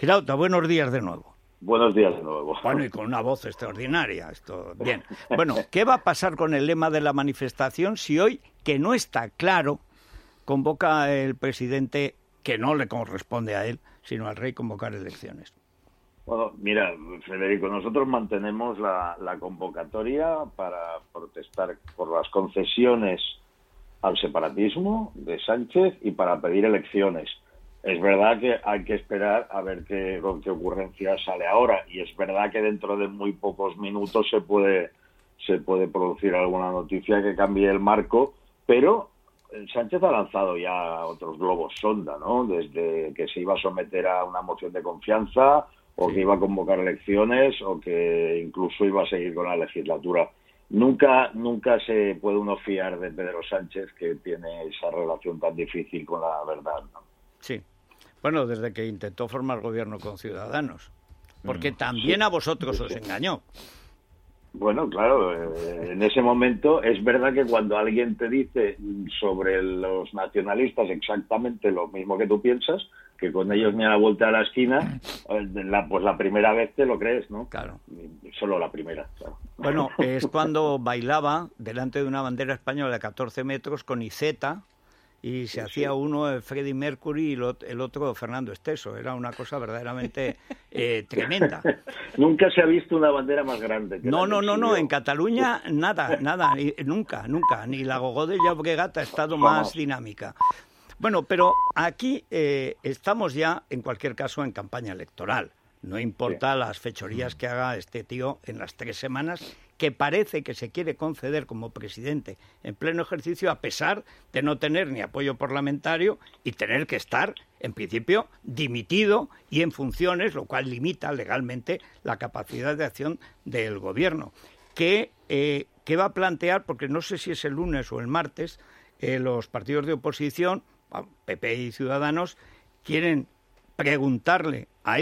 Girauta, buenos días de nuevo. Buenos días de nuevo. Bueno, y con una voz extraordinaria, esto, bien. Bueno, ¿qué va a pasar con el lema de la manifestación si hoy, que no está claro, convoca el presidente, que no le corresponde a él, sino al rey, convocar elecciones? Bueno, mira, Federico, nosotros mantenemos la convocatoria para protestar por las concesiones al separatismo de Sánchez y para pedir elecciones. Es verdad que hay que esperar a ver qué ocurrencia sale ahora, y es verdad que dentro de muy pocos minutos se puede producir alguna noticia que cambie el marco, pero Sánchez ha lanzado ya otros globos sonda, ¿no? Desde que se iba a someter a una moción de confianza, o que iba a convocar elecciones, o que incluso iba a seguir con la legislatura. Nunca se puede uno fiar de Pedro Sánchez, que tiene esa relación tan difícil con la verdad, ¿no? Sí. Bueno, desde que intentó formar gobierno con Ciudadanos. Porque también a vosotros os engañó. Bueno, claro, en ese momento es verdad que cuando alguien te dice sobre los nacionalistas exactamente lo mismo que tú piensas, que con ellos ni a la vuelta de la esquina, pues la primera vez te lo crees, ¿no? Claro. Solo la primera, claro. Bueno, es cuando bailaba delante de una bandera española de 14 metros con Iceta, y se hacía uno Freddie Mercury y el otro Fernando Esteso. Era una cosa verdaderamente tremenda. Nunca se ha visto una bandera más grande. No, en Cataluña nada, nunca, ni la Gogó de Llobregat ha estado más dinámica. Bueno, pero aquí estamos ya, en cualquier caso, en campaña electoral. No importa las fechorías que haga este tío en las 3 semanas, que parece que se quiere conceder como presidente en pleno ejercicio, a pesar de no tener ni apoyo parlamentario y tener que estar, en principio, dimitido y en funciones, lo cual limita legalmente la capacidad de acción del gobierno. ¿Qué va a plantear? Porque no sé si es el lunes o el martes, los partidos de oposición, PP y Ciudadanos, quieren preguntarle a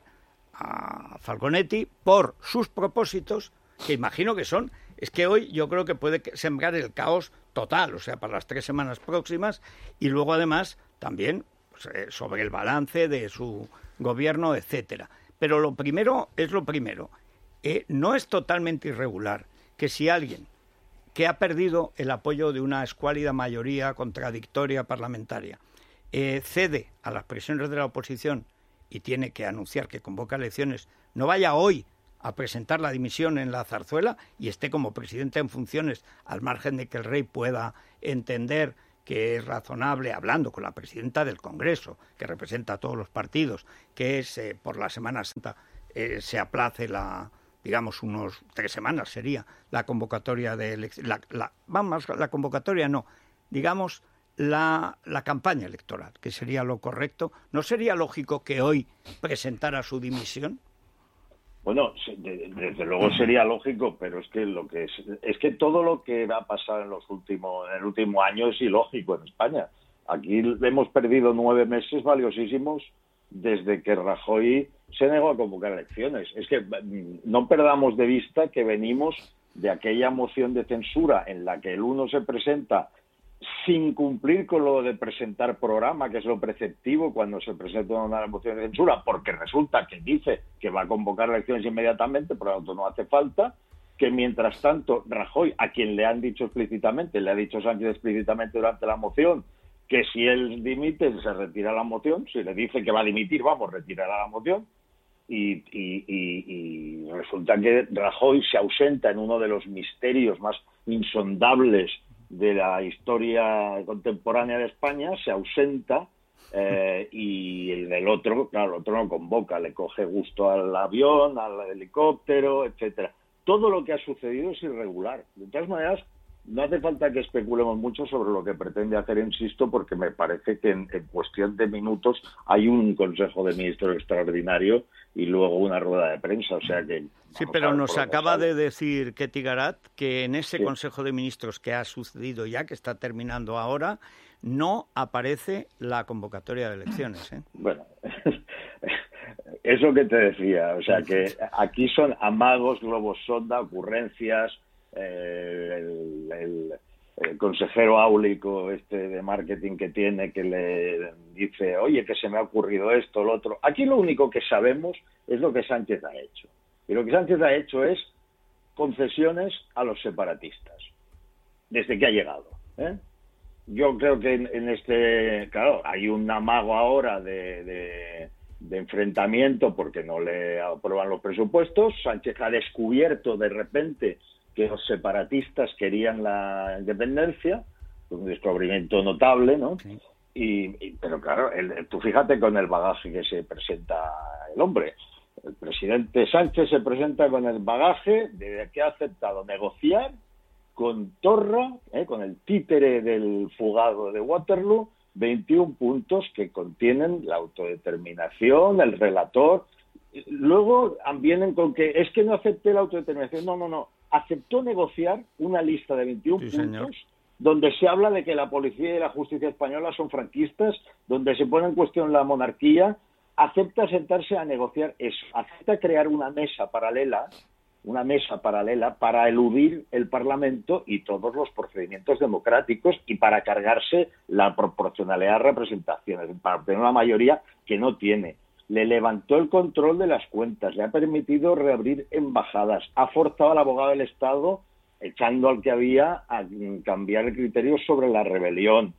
Falconetti, por sus propósitos, que imagino que son, es que hoy yo creo que puede sembrar el caos total, o sea, para las 3 semanas próximas, y luego además también sobre el balance de su gobierno, etcétera. Pero lo primero es lo primero. No es totalmente irregular que si alguien que ha perdido el apoyo de una escuálida mayoría contradictoria parlamentaria cede a las presiones de la oposición y tiene que anunciar que convoca elecciones, no vaya hoy a presentar la dimisión en la zarzuela y esté como presidente en funciones, al margen de que el rey pueda entender que es razonable, hablando con la presidenta del Congreso, que representa a todos los partidos, que es por la Semana Santa se aplace digamos unos 3 semanas sería la convocatoria de elecciones, la convocatoria no, digamos la campaña electoral, que sería lo correcto. ¿No sería lógico que hoy presentara su dimisión? Bueno, desde luego sería lógico, pero es que todo lo que va a pasar en el último año es ilógico en España. Aquí hemos perdido 9 meses valiosísimos desde que Rajoy se negó a convocar elecciones. Es que no perdamos de vista que venimos de aquella moción de censura en la que el uno se presenta sin cumplir con lo de presentar programa, que es lo preceptivo cuando se presenta una moción de censura, porque resulta que dice que va a convocar elecciones inmediatamente, por lo tanto no hace falta, que mientras tanto Rajoy, a quien le han dicho explícitamente, le ha dicho Sánchez explícitamente durante la moción, que si él dimite se retira la moción, si le dice que va a dimitir, retirará la moción, y resulta que Rajoy se ausenta en uno de los misterios más insondables de la historia contemporánea de España, se ausenta y el otro no convoca, le coge gusto al avión, al helicóptero, etcétera. Todo lo que ha sucedido es irregular. De todas maneras, no hace falta que especulemos mucho sobre lo que pretende hacer, insisto, porque me parece que en cuestión de minutos hay un Consejo de Ministros extraordinario y luego una rueda de prensa, o sea que... Sí, pero nos acaba de decir Ketty Garat que en ese Consejo de Ministros que ha sucedido ya, que está terminando ahora, no aparece la convocatoria de elecciones, ¿eh? Bueno, eso que te decía, o sea que aquí son amagos, globos sonda, ocurrencias, el consejero áulico de marketing que tiene, que le dice, oye, que se me ha ocurrido esto, lo otro. Aquí lo único que sabemos es lo que Sánchez ha hecho. Y lo que Sánchez ha hecho es concesiones a los separatistas, desde que ha llegado, ¿eh? Yo creo que claro, hay un amago ahora de enfrentamiento porque no le aprueban los presupuestos. Sánchez ha descubierto de repente que los separatistas querían la independencia, un descubrimiento notable, ¿no? Sí. Pero claro, tú fíjate con el bagaje que se presenta el hombre. El presidente Sánchez se presenta con el bagaje de que ha aceptado negociar con Torra, con el títere del fugado de Waterloo, 21 puntos que contienen la autodeterminación, el relator. Luego vienen con que es que no acepté la autodeterminación. No. Aceptó negociar una lista de 21 puntos, señor, donde se habla de que la policía y la justicia española son franquistas, donde se pone en cuestión la monarquía. Acepta sentarse a negociar eso, acepta crear una mesa paralela para eludir el Parlamento y todos los procedimientos democráticos y para cargarse la proporcionalidad de representaciones, para obtener una mayoría que no tiene. Le levantó el control de las cuentas, le ha permitido reabrir embajadas, ha forzado al abogado del Estado, echando al que había, a cambiar el criterio sobre la rebelión,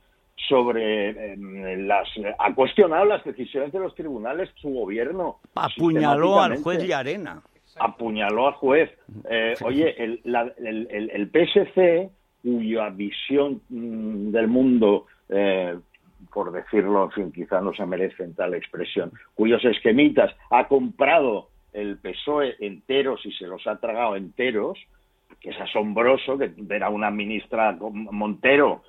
ha cuestionado las decisiones de los tribunales, su gobierno. Apuñaló al juez Llarena. Apuñaló al juez. Oye, el PSC, cuya visión del mundo, por decirlo, en fin, quizá no se merecen tal expresión, cuyos esquemitas ha comprado el PSOE enteros y se los ha tragado enteros, que es asombroso que ver a una ministra Montero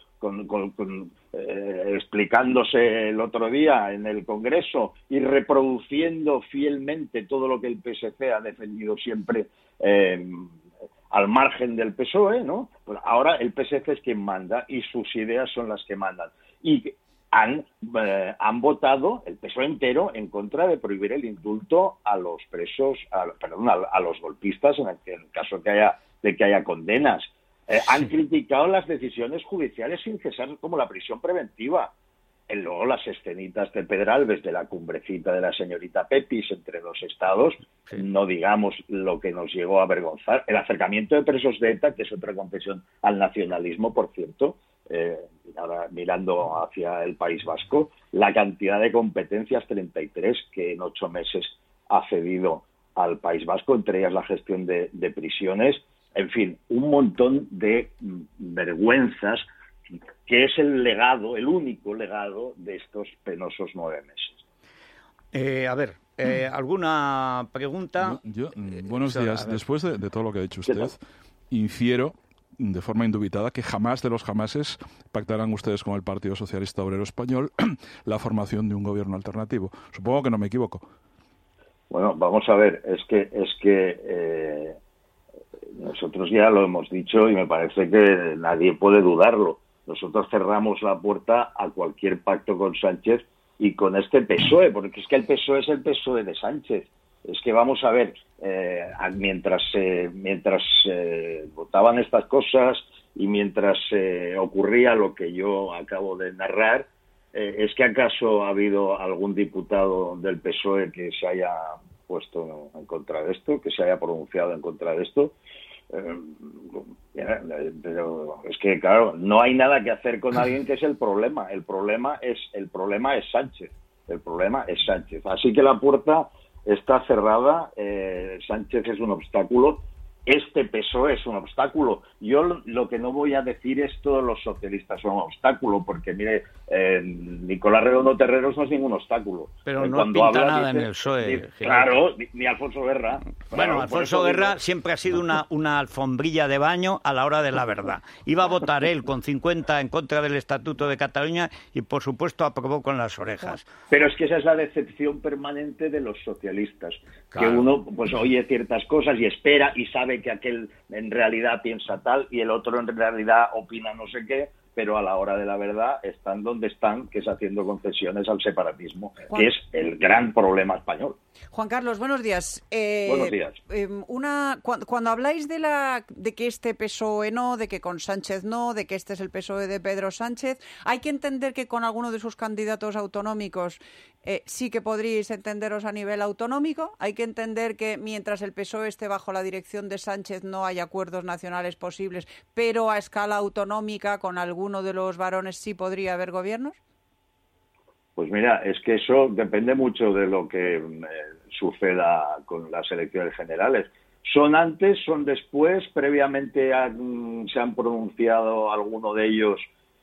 explicándose el otro día en el Congreso y reproduciendo fielmente todo lo que el PSC ha defendido siempre al margen del PSOE, ¿no? Pues ahora el PSC es quien manda y sus ideas son las que mandan. Y han votado el PSOE entero en contra de prohibir el indulto a los presos, a los golpistas en el caso de que haya condenas. Han criticado las decisiones judiciales sin cesar, como la prisión preventiva. Luego las escenitas de Pedralbes, de la cumbrecita de la señorita Pepis entre los estados, no digamos lo que nos llegó a avergonzar. El acercamiento de presos de ETA, que es otra confesión al nacionalismo, por cierto, ahora mirando hacia el País Vasco, la cantidad de competencias, 33, que en 8 meses ha cedido al País Vasco, entre ellas la gestión de prisiones. En fin, un montón de vergüenzas, que es el único legado de estos penosos 9 meses. ¿Alguna pregunta? Buenos días. Después de todo lo que ha dicho usted, infiero de forma indubitada que jamás de los jamases pactarán ustedes con el Partido Socialista Obrero Español la formación de un gobierno alternativo. Supongo que no me equivoco. Bueno, vamos a ver, es que nosotros ya lo hemos dicho y me parece que nadie puede dudarlo. Nosotros cerramos la puerta a cualquier pacto con Sánchez y con este PSOE, porque es que el PSOE es el PSOE de Sánchez. Es que vamos a ver, mientras votaban estas cosas y mientras ocurría lo que yo acabo de narrar, ¿es que acaso ha habido algún diputado del PSOE que se haya puesto en contra de esto, que se haya pronunciado en contra de esto? Pero es que, claro, no hay nada que hacer con alguien que es el problema. El problema es Sánchez. El problema es Sánchez. Así que la puerta está cerrada. Sánchez es un obstáculo. Este PSOE es un obstáculo. Yo lo que no voy a decir es todos los socialistas son un obstáculo, porque mire, Nicolás Redondo Terreros no es ningún obstáculo. Pero no pinta nada en el PSOE. Claro, ni Alfonso Guerra. Bueno, Alfonso Guerra siempre ha sido una alfombrilla de baño a la hora de la verdad. Iba a votar él con 50 en contra del Estatuto de Cataluña y, por supuesto, aprobó con las orejas. Pero es que esa es la decepción permanente de los socialistas. Claro. Que uno pues oye ciertas cosas y espera y sabe que aquel en realidad piensa tal y el otro en realidad opina no sé qué, pero a la hora de la verdad están donde están, que es haciendo concesiones al separatismo, que es el gran problema español. Juan Carlos, buenos días. Buenos días. Cuando habláis de que este PSOE no, de que con Sánchez no, de que este es el PSOE de Pedro Sánchez, hay que entender que con alguno de sus candidatos autonómicos sí que podríais entenderos a nivel autonómico. Hay que entender que mientras el PSOE esté bajo la dirección de Sánchez no hay acuerdos nacionales posibles, pero a escala autonómica con alguno de los varones sí podría haber gobiernos. Pues mira, es que eso depende mucho de lo que suceda con las elecciones generales. ¿Son antes, son después? Previamente se han pronunciado alguno de ellos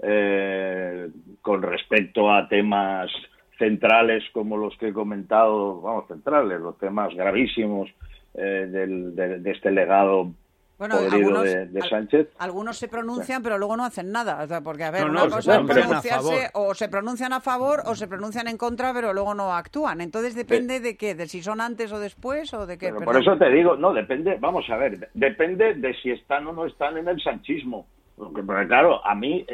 con respecto a temas centrales como los que he comentado, centrales, los temas gravísimos de este legado podrido de Sánchez. Algunos se pronuncian, pero luego no hacen nada. O sea, porque, a ver, una cosa es pronunciarse, o se pronuncian a favor o se pronuncian en contra, pero luego no actúan. Entonces depende de qué, de si son antes o después o de qué. Pero por eso te digo, no, depende, vamos a ver, depende de si están o no están en el sanchismo. Porque claro, a mí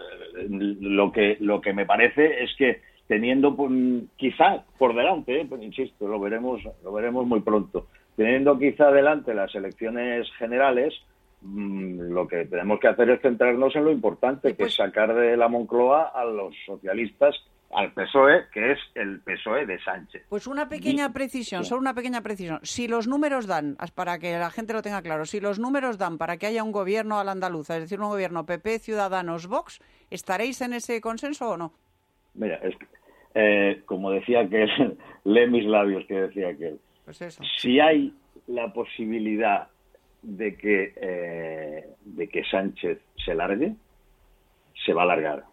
lo que me parece es que teniendo quizá por delante, pues insisto, lo veremos muy pronto, teniendo quizá delante las elecciones generales, lo que tenemos que hacer es centrarnos en lo importante, que es sacar de la Moncloa a los socialistas, al PSOE, que es el PSOE de Sánchez. Pues una pequeña precisión, solo una pequeña precisión. Si los números dan, para que la gente lo tenga claro, si los números dan para que haya un gobierno a la andaluza, es decir, un gobierno PP, Ciudadanos, Vox, ¿estaréis en ese consenso o no? Mira, como decía aquel, lee mis labios que decía aquel. Pues eso. Si hay la posibilidad de que Sánchez se largue, se va a largar.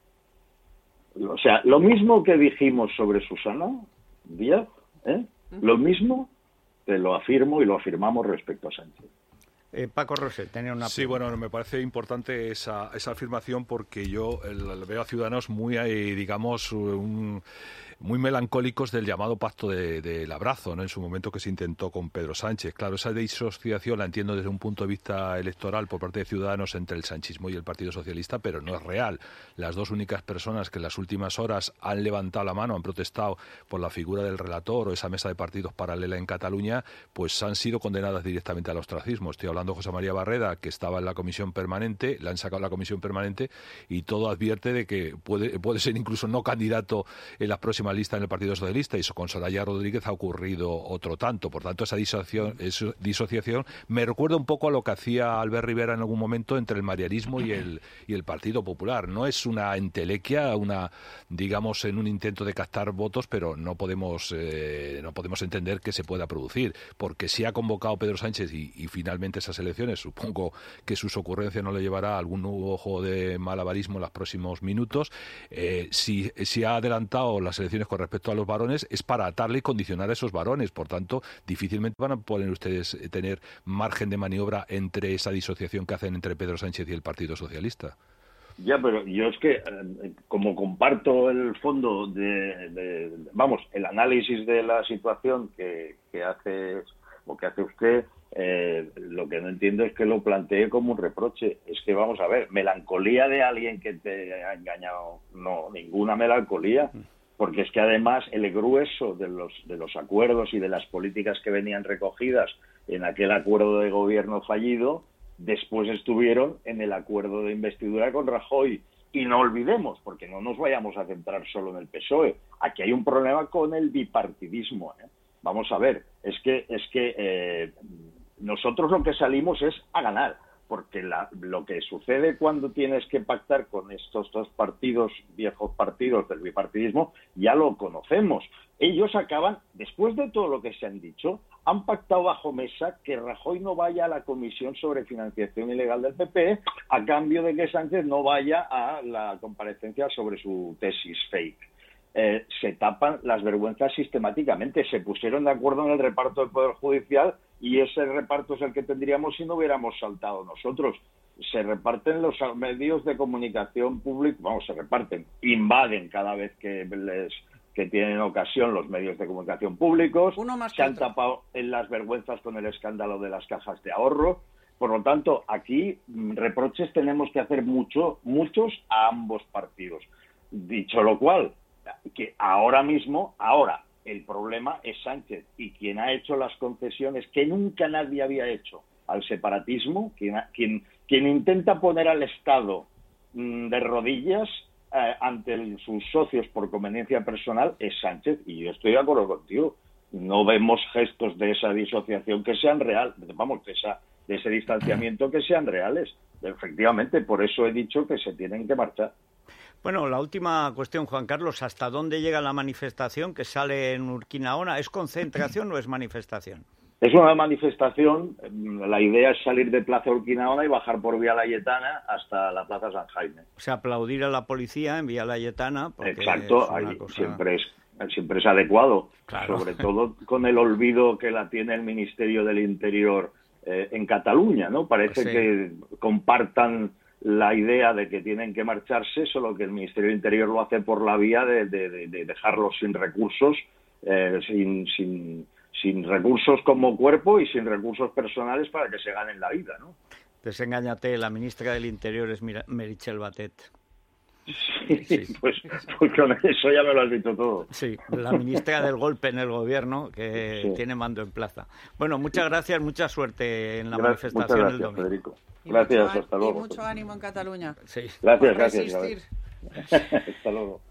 O sea, lo mismo que dijimos sobre Susana Díaz, lo mismo te lo afirmo y lo afirmamos respecto a Sánchez. Paco Roset tenía una pregunta. Sí, bueno, me parece importante esa afirmación porque yo veo a Ciudadanos muy, digamos, muy melancólicos del llamado pacto del abrazo, ¿no? En su momento que se intentó con Pedro Sánchez. Claro, esa disociación la entiendo desde un punto de vista electoral por parte de Ciudadanos entre el sanchismo y el Partido Socialista, pero no es real. Las dos únicas personas que en las últimas horas han levantado la mano, han protestado por la figura del relator o esa mesa de partidos paralela en Cataluña, pues han sido condenadas directamente al ostracismo. Estoy hablando de José María Barreda, que estaba en la comisión permanente, le han sacado la comisión permanente y todo advierte de que puede ser incluso no candidato en las próximas lista en el Partido Socialista, y con Soraya Rodríguez ha ocurrido otro tanto. Por tanto, esa disociación me recuerda un poco a lo que hacía Albert Rivera en algún momento entre el marianismo y el Partido Popular. No es una entelequia, digamos, en un intento de captar votos, pero no podemos entender que se pueda producir, porque si ha convocado Pedro Sánchez y finalmente esas elecciones, supongo que sus ocurrencias no le llevará a algún nuevo juego de malabarismo en los próximos minutos. Si ha adelantado las elecciones con respecto a los varones, es para atarle y condicionar a esos varones. Por tanto, difícilmente van a poder ustedes tener margen de maniobra entre esa disociación que hacen entre Pedro Sánchez y el Partido Socialista. Ya, pero yo es que, como comparto el fondo el análisis de la situación que hace usted, lo que no entiendo es que lo plantee como un reproche. Es que, vamos a ver, melancolía de alguien que te ha engañado, no, ninguna melancolía, porque es que además el grueso de los acuerdos y de las políticas que venían recogidas en aquel acuerdo de gobierno fallido, después estuvieron en el acuerdo de investidura con Rajoy. Y no olvidemos, porque no nos vayamos a centrar solo en el PSOE, aquí hay un problema con el bipartidismo, Vamos a ver, es que nosotros lo que salimos es a ganar, porque lo que sucede cuando tienes que pactar con estos dos partidos, viejos partidos del bipartidismo, ya lo conocemos. Ellos acaban, después de todo lo que se han dicho, han pactado bajo mesa que Rajoy no vaya a la comisión sobre financiación ilegal del PP, a cambio de que Sánchez no vaya a la comparecencia sobre su tesis fake. Se tapan las vergüenzas sistemáticamente. Se pusieron de acuerdo en el reparto del Poder Judicial y ese reparto es el que tendríamos si no hubiéramos saltado nosotros. Se reparten los medios de comunicación públicos, invaden cada vez que tienen ocasión los medios de comunicación públicos. Se han tapado en las vergüenzas con el escándalo de las cajas de ahorro. Por lo tanto, aquí reproches tenemos que hacer muchos a ambos partidos. Dicho lo cual, que ahora el problema es Sánchez y quien ha hecho las concesiones que nunca nadie había hecho al separatismo, quien intenta poner al Estado de rodillas ante sus socios por conveniencia personal es Sánchez, y yo estoy de acuerdo contigo. No vemos gestos de esa disociación que sean reales, vamos, de ese distanciamiento que sean reales. Efectivamente, por eso he dicho que se tienen que marchar. Bueno, la última cuestión, Juan Carlos, ¿hasta dónde llega la manifestación que sale en Urquinaona? ¿Es concentración o es manifestación? Es una manifestación, la idea es salir de Plaza Urquinaona y bajar por Vía Layetana hasta la Plaza San Jaime. O sea, aplaudir a la policía en Vía Layetana. Exacto, siempre es adecuado, claro. Sobre todo con el olvido que la tiene el Ministerio del Interior en Cataluña, ¿no? Parece que compartan la idea de que tienen que marcharse, solo que el Ministerio del Interior lo hace por la vía de dejarlos sin recursos, sin recursos como cuerpo y sin recursos personales para que se ganen la vida, ¿no? Desengáñate, la ministra del Interior es Meritxell Batet. Sí. Pues con eso ya me lo has dicho todo. Sí, la ministra del golpe en el gobierno que tiene mando en plaza. Bueno, muchas gracias, mucha suerte en la manifestación el domingo. Federico. Gracias, hasta luego. Y mucho ánimo en Cataluña. Sí. Gracias. Hasta luego.